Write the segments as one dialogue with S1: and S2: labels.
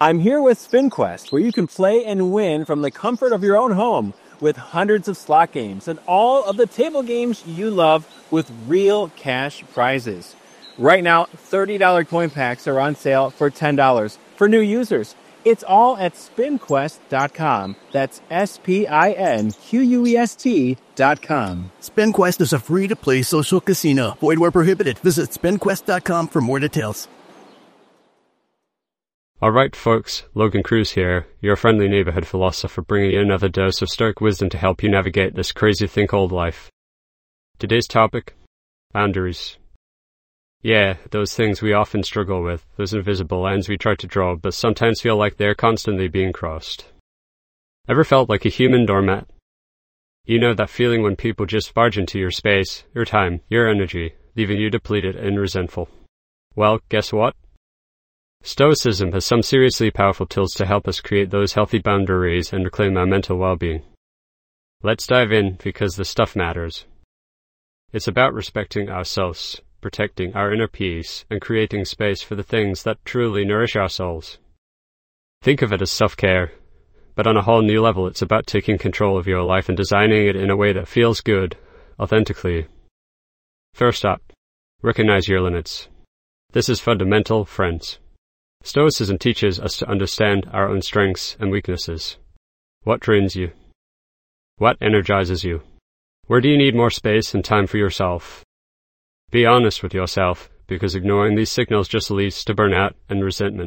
S1: I'm here with SpinQuest, where you can play and win from the comfort of your own home with hundreds of slot games and all of the table games you love with real cash prizes. Right now, $30 coin packs are on sale for $10 for new users. It's all at SpinQuest.com. That's SpinQuest.com.
S2: SpinQuest is a free-to-play social casino. Void where prohibited. Visit SpinQuest.com for more details.
S3: Alright folks, Logan Cruz here, your friendly neighborhood philosopher bringing you another dose of stoic wisdom to help you navigate this crazy thing called life. Today's topic? Boundaries. Yeah, those things we often struggle with, those invisible lines we try to draw, but sometimes feel like they're constantly being crossed. Ever felt like a human doormat? You know that feeling when people just barge into your space, your time, your energy, leaving you depleted and resentful. Well, guess what? Stoicism has some seriously powerful tools to help us create those healthy boundaries and reclaim our mental well-being. Let's dive in because the stuff matters. It's about respecting ourselves, protecting our inner peace, and creating space for the things that truly nourish our souls. Think of it as self-care, but on a whole new level it's about taking control of your life and designing it in a way that feels good, authentically. First up, recognize your limits. This is fundamental, friends. Stoicism teaches us to understand our own strengths and weaknesses. What drains you? What energizes you? Where do you need more space and time for yourself? Be honest with yourself, because ignoring these signals just leads to burnout and resentment.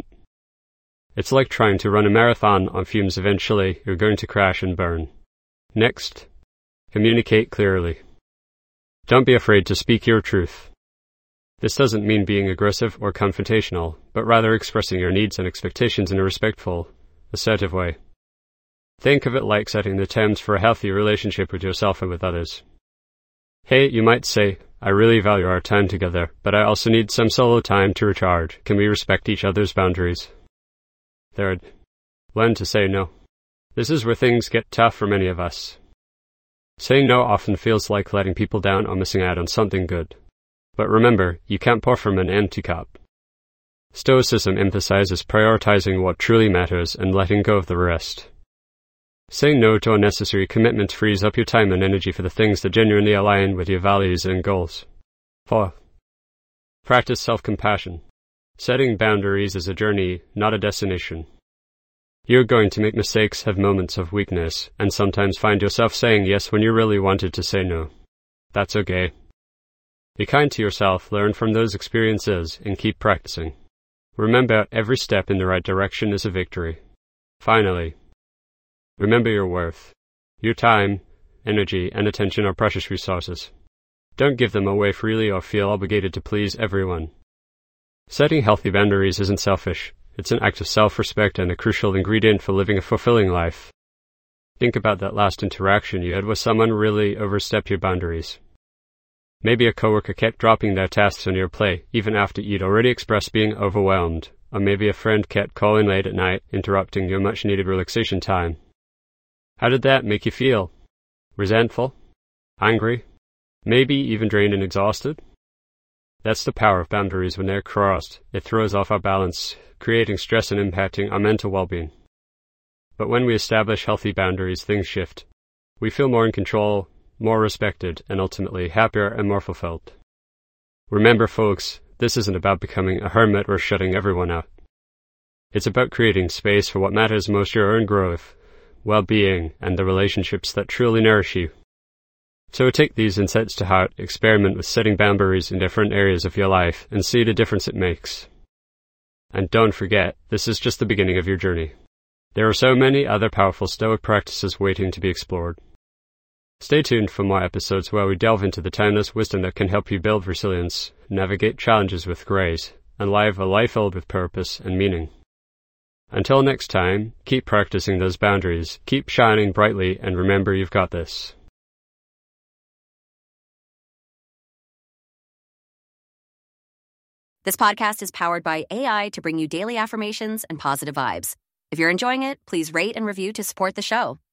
S3: It's like trying to run a marathon on fumes. Eventually, you're going to crash and burn. Next, communicate clearly. Don't be afraid to speak your truth. This doesn't mean being aggressive or confrontational, but rather expressing your needs and expectations in a respectful, assertive way. Think of it like setting the terms for a healthy relationship with yourself and with others. Hey, you might say, I really value our time together, but I also need some solo time to recharge. Can we respect each other's boundaries? Third, learn to say no. This is where things get tough for many of us. Saying no often feels like letting people down or missing out on something good. But remember, you can't pour from an empty cup. Stoicism emphasizes prioritizing what truly matters and letting go of the rest. Saying no to unnecessary commitments frees up your time and energy for the things that genuinely align with your values and goals. 4. Practice self-compassion. Setting boundaries is a journey, not a destination. You're going to make mistakes, have moments of weakness, and sometimes find yourself saying yes when you really wanted to say no. That's okay. Be kind to yourself, learn from those experiences, and keep practicing. Remember, every step in the right direction is a victory. Finally, remember your worth. Your time, energy, and attention are precious resources. Don't give them away freely or feel obligated to please everyone. Setting healthy boundaries isn't selfish. It's an act of self-respect and a crucial ingredient for living a fulfilling life. Think about that last interaction you had with someone who really overstepped your boundaries. Maybe a coworker kept dropping their tasks on your plate, even after you'd already expressed being overwhelmed. Or maybe a friend kept calling late at night, interrupting your much-needed relaxation time. How did that make you feel? Resentful? Angry? Maybe even drained and exhausted? That's the power of boundaries when they're crossed. It throws off our balance, creating stress and impacting our mental well-being. But when we establish healthy boundaries, things shift. We feel more in control, more respected, and ultimately happier and more fulfilled. Remember, folks, this isn't about becoming a hermit or shutting everyone out. It's about creating space for what matters most: your own growth, well-being, and the relationships that truly nourish you. So take these insights to heart, experiment with setting boundaries in different areas of your life, and see the difference it makes. And don't forget, this is just the beginning of your journey. There are so many other powerful Stoic practices waiting to be explored. Stay tuned for more episodes where we delve into the timeless wisdom that can help you build resilience, navigate challenges with grace, and live a life filled with purpose and meaning. Until next time, keep practicing those boundaries, keep shining brightly, and remember you've got this.
S4: This podcast is powered by AI to bring you daily affirmations and positive vibes. If you're enjoying it, please rate and review to support the show.